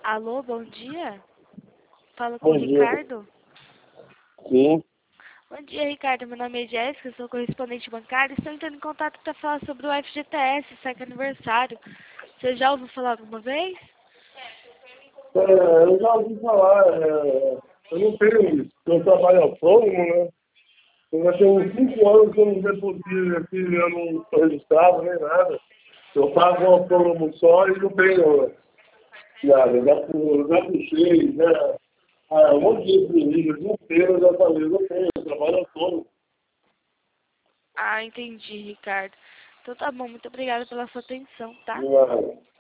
Alô, bom dia. Fala com o Bom dia. Ricardo. Sim. Bom dia, Ricardo. Meu nome é Jéssica, sou correspondente bancária e estou entrando em contato para falar sobre o FGTS, saque aniversário. Você já ouviu falar alguma vez? Eu já ouvi falar, eu não tenho isso, eu trabalho autônomo, né? Eu já tenho uns 5 anos que eu não deposito aqui, eu não estou registrado nem nada. Eu pago um autônomo só e não tenho nada. Eu já puxei, né? Um monte de dinheiro, o dia inteiro eu já falei, eu não tenho, eu trabalho autônomo. Ah, entendi, Ricardo. Então tá bom, muito obrigada pela sua atenção, tá? Não,